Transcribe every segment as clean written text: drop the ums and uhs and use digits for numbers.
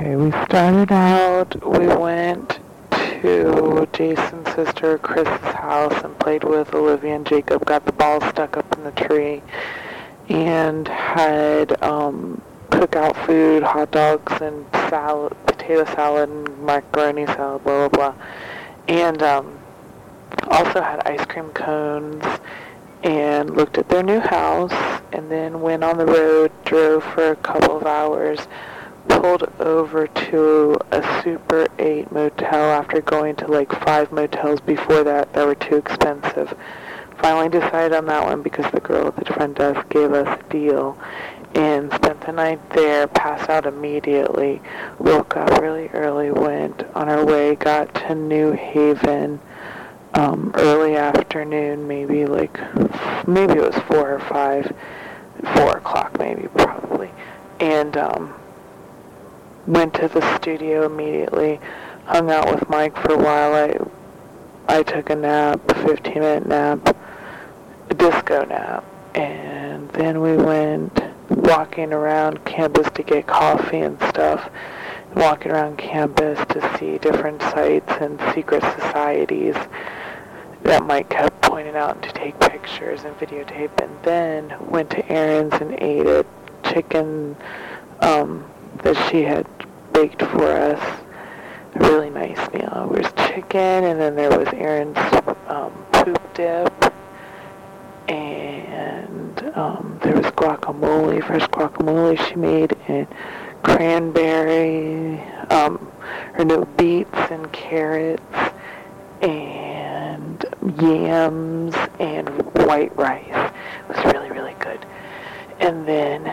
Okay, we started out, we went to Jason's sister Chris's house and played with Olivia and Jacob, got the ball stuck up in the tree, and had cookout food, hot dogs and salad, potato salad and macaroni salad, blah, blah, blah. And also had ice cream cones and looked at their new house, and then went on the road, drove for a couple of hours, pulled over to a Super 8 motel after going to like 5 motels before that were too expensive. Finally decided on that one because the girl at the front desk gave us a deal, and spent the night there, passed out immediately, woke up really early, went on our way, got to New Haven early afternoon, maybe it was 4 or 5, 4 o'clock maybe, probably, and went to the studio immediately, hung out with Mike for a while. I took a nap, a 15-minute nap, a disco nap, and then we went walking around campus to get coffee and stuff, walking around campus to see different sites and secret societies that Mike kept pointing out, and to take pictures and videotape, and then went to Erin's and ate a chicken that she had baked for us. A really nice meal. There was chicken, and then there was Erin's poop dip, and there was guacamole, fresh guacamole she made, and cranberry, beets and carrots, and yams, and white rice. It was really, really good. And then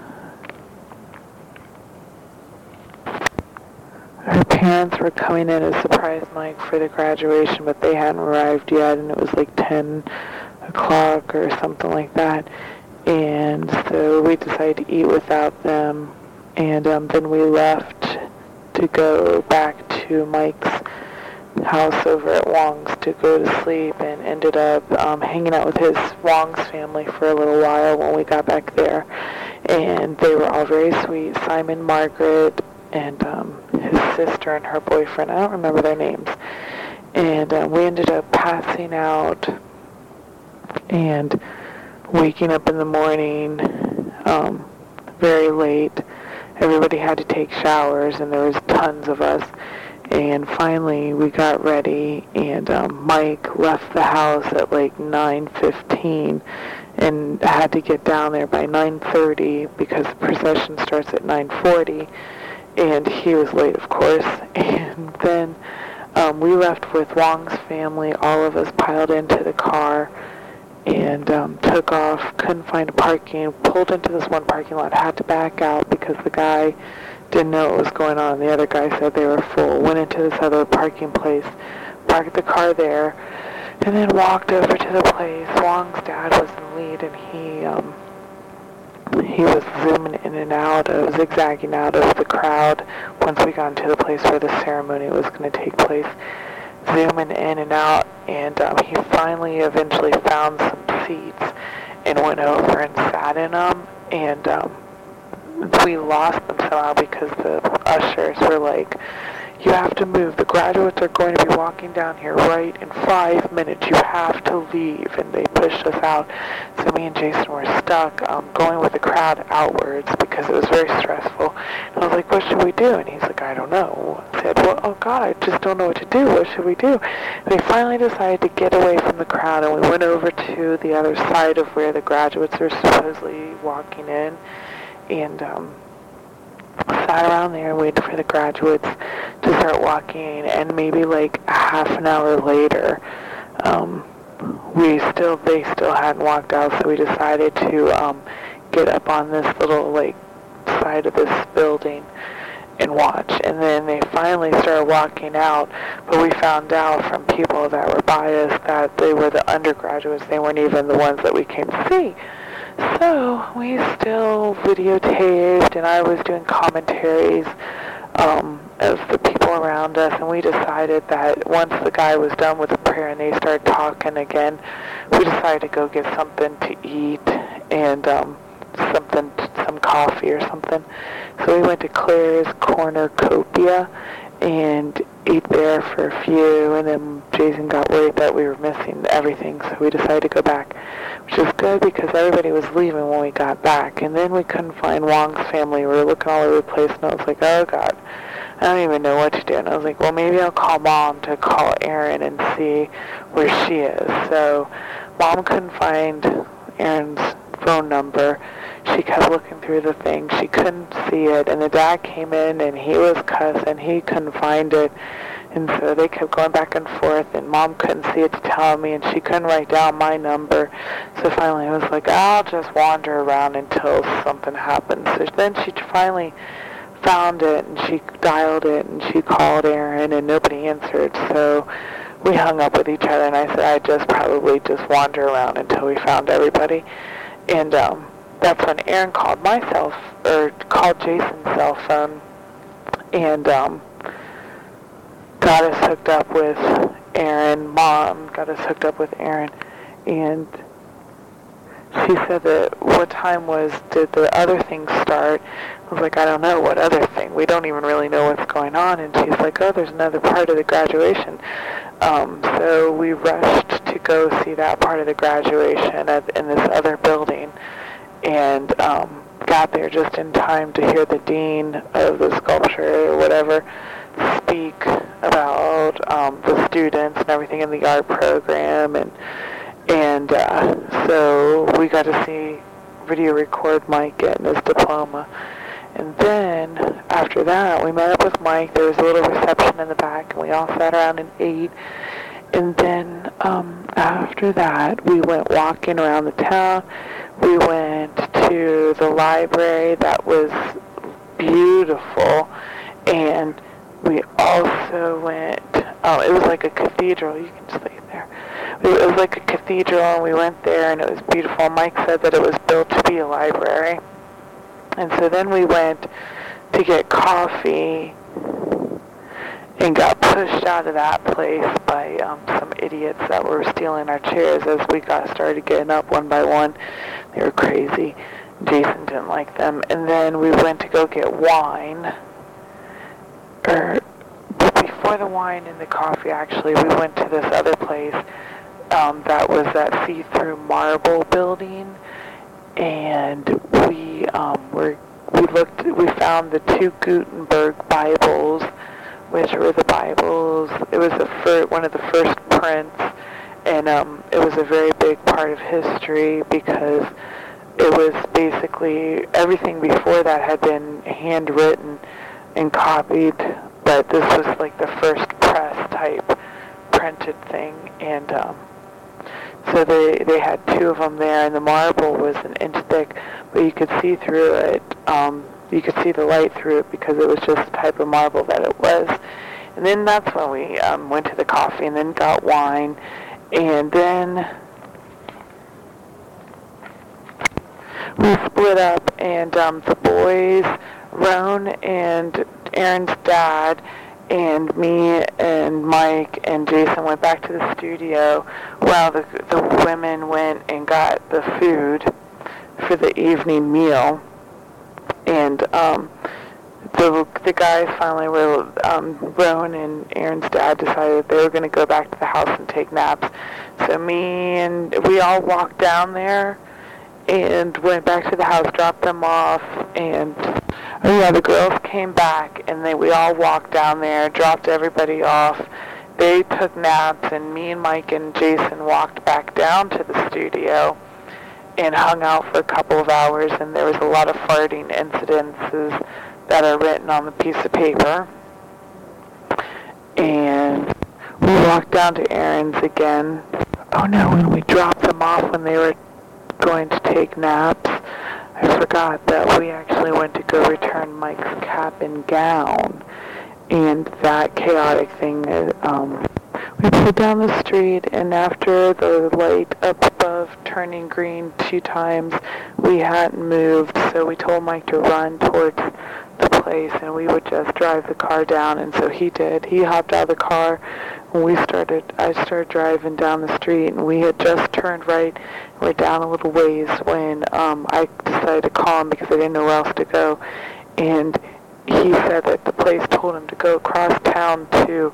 her parents were coming in to surprise Mike for the graduation, but they hadn't arrived yet, and it was like 10 o'clock or something like that. And so we decided to eat without them, and then we left to go back to Mike's house over at Wong's to go to sleep, and ended up hanging out with his Wong's family for a little while when we got back there. And they were all very sweet. Simon, Margaret, and his sister and her boyfriend. I don't remember their names. And we ended up passing out and waking up in the morning very late. Everybody had to take showers, and there was tons of us. And finally we got ready, and Mike left the house at like 9:15 and had to get down there by 9:30 because the procession starts at 9:40. And he was late, of course. And then we left with Wong's family. All of us piled into the car and took off. Couldn't find parking. Pulled into this one parking lot. Had to back out because the guy didn't know what was going on. The other guy said they were full. Went into this other parking place. Parked the car there. And then walked over to the place. Wong's dad was in the lead, and he was zooming in and out, zigzagging out of the crowd once we got into the place where the ceremony was going to take place, zooming in and out, and he finally eventually found some seats and went over and sat in them, and we lost them somehow because the ushers were like, "You have to move. The graduates are going to be walking down here right in 5 minutes. You have to leave." And they pushed us out. So me and Jason were stuck going with the crowd outwards because it was very stressful. And I was like, "What should we do?" And he's like, "I don't know." I said, "Well, oh God, I just don't know what to do. What should we do?" And we finally decided to get away from the crowd, and we went over to the other side of where the graduates were supposedly walking in, and sat around there and waited for the graduates to start walking. And maybe like a half an hour later, they still hadn't walked out, so we decided to get up on this little like side of this building and watch. And then they finally started walking out, but we found out from people that were by us that they were the undergraduates. They weren't even the ones that we came to see. So we still videotaped, and I was doing commentaries of the people around us, and we decided that once the guy was done with the prayer and they started talking again, we decided to go get something to eat, and something, some coffee or something. So we went to Claire's Cornucopia and ate there for a few, and then Jason got worried that we were missing everything, so we decided to go back, which is good because everybody was leaving when we got back. And then we couldn't find Wong's family. We were looking all over the place, and I was like, oh God, I don't even know what to do. And I was like, well, maybe I'll call Mom to call Erin and see where she is. So Mom couldn't find Erin's phone number. She kept looking through the thing. She couldn't see it. And the dad came in, and he was cussing. He couldn't find it. And so they kept going back and forth, and Mom couldn't see it to tell me, and she couldn't write down my number. So finally I was like, I'll just wander around until something happens. So then she finally found it, and she dialed it, and she called Erin, and nobody answered. So we hung up with each other, and I said I'd just probably just wander around until we found everybody. And that's when Erin called called Jason's cell phone, and got us hooked up with Erin. Mom got us hooked up with Erin, and she said that what time did the other thing start? I was like, I don't know, what other thing? We don't even really know what's going on. And she's like, oh, there's another part of the graduation. So we rushed to go see that part of the graduation in this other building, and got there just in time to hear the dean of the sculpture or whatever speak about the students and everything in the art program, and so we got to see video record Mike getting his diploma. And then after that, we met up with Mike. There was a little reception in the back, and we all sat around and ate. And then after that, we went walking around the town. We went to the library that was beautiful, and we also went, it was like a cathedral. You can just leave there. It was like a cathedral, and we went there, and it was beautiful. Mike said that it was built to be a library. And so then we went to get coffee and got pushed out of that place by some idiots that were stealing our chairs as we started getting up one by one. They were crazy. Jason didn't like them. And then we went to go get wine. But before the wine and the coffee, actually, we went to this other place that was that see-through marble building. And we found the 2 Gutenberg Bibles, which were the Bibles. It was one of the first prints, and it was a very big part of history because it was basically everything before that had been handwritten and copied, but this was like the first press type printed thing, and so they had 2 of them there, and the marble was an inch thick, but you could see through it. You could see the light through it because it was just the type of marble that it was. And then that's when we went to the coffee and then got wine. And then we split up, and the boys, Roan and Erin's dad, and me and Mike and Jason went back to the studio while the women went and got the food for the evening meal. And the guys finally were, Roan and Erin's dad decided that they were going to go back to the house and take naps. So we all walked down there and went back to the house, dropped them off, and the girls came back, and we all walked down there, dropped everybody off. They took naps, and me and Mike and Jason walked back down to the studio and hung out for a couple of hours, and there was a lot of farting incidences that are written on the piece of paper. And we walked down to Erin's again. Oh no, when we dropped them off when they were going to take naps, I forgot that we actually went to go return Mike's cap and gown. And that chaotic thing, we pulled down the street, and after the light up above turning green 2 times, we hadn't moved, so we told Mike to run towards the place, and we would just drive the car down, and so he did. He hopped out of the car, I started driving down the street, and we had just turned right. We're down a little ways when I decided to call him because I didn't know where else to go. And he said that the place told him to go across town to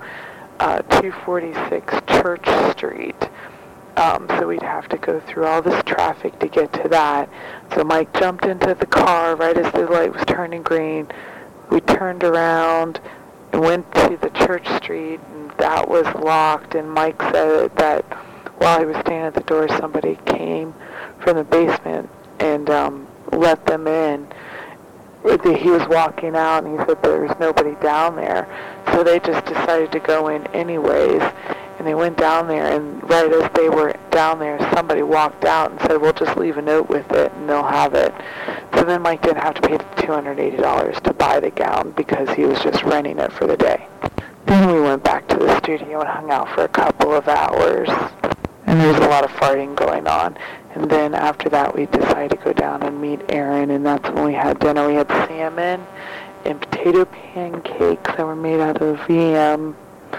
246 Church Street. So we'd have to go through all this traffic to get to that. So Mike jumped into the car right as the light was turning green. We turned around and went to the Church Street, and that was locked. And Mike said that while he was standing at the door, somebody came from the basement and let them in. He was walking out, and he said there was nobody down there. So they just decided to go in anyways. And they went down there, and right as they were down there, somebody walked out and said, "We'll just leave a note with it, and they'll have it." So then Mike didn't have to pay the $280 to buy the gown because he was just renting it for the day. Then we went back to the studio and hung out for a couple of hours. And there was a lot of farting going on. And then after that, we decided to go down and meet Aaron, and that's when we had dinner. We had salmon and potato pancakes that were made out of yam,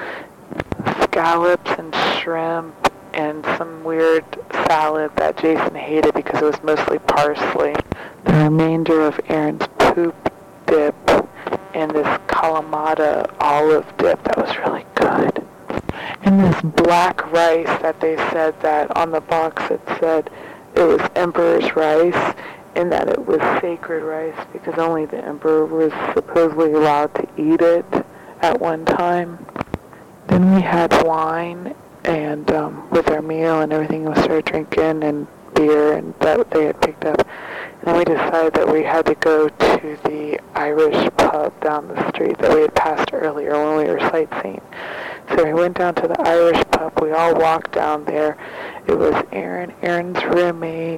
scallops and shrimp, and some weird salad that Jason hated because it was mostly parsley. The remainder of Aaron's poop dip and this Kalamata olive dip that was really good. And this black rice that they said that on the box it said it was Emperor's rice and that it was sacred rice because only the Emperor was supposedly allowed to eat it at one time. Then we had wine and with our meal and everything, we started drinking and beer and that they had picked up. And then we decided that we had to go to the Irish pub down the street that we had passed earlier when we were sightseeing. So we went down to the Irish pub. We all walked down there. It was Aaron's roommate,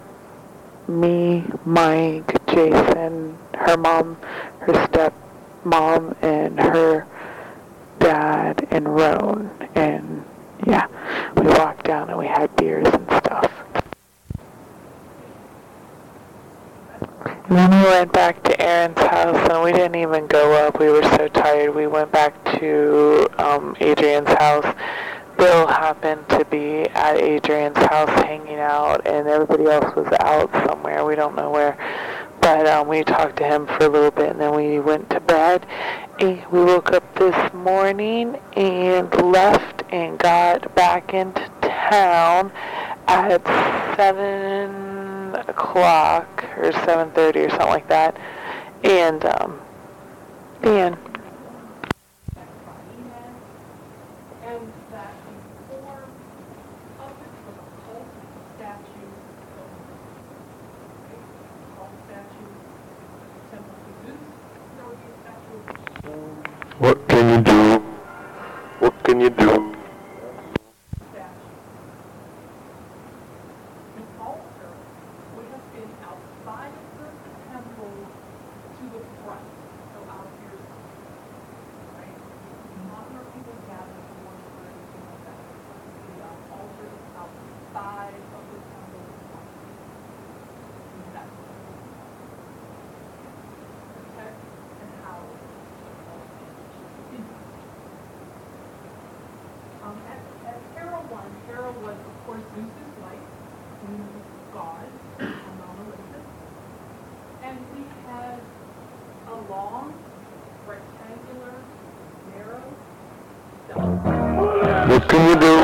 me, Mike, Jason, her mom, her stepmom, and her dad, and Roan. And yeah, we walked down and we had beers and stuff. And then we went back to Aaron's house, and we didn't even go up. We were so tired. We went back to Adrian's house. Bill happened to be at Adrian's house hanging out, and everybody else was out somewhere. We don't know where. But we talked to him for a little bit, and then we went to bed. And we woke up this morning and left and got back into town at 7 o'clock or 7:30 or something like that. And What can you do? What can you do? An altar would have been outside of the temple to the front, so out here, right? Not where people gather to worship or anything like that. The altar is outside of the temple. Exactly. Protect and house. At Hera 1, Hera was, of course, Zeus's wife, who was God, on Olympus. And we had a long, rectangular, narrow, What can you do?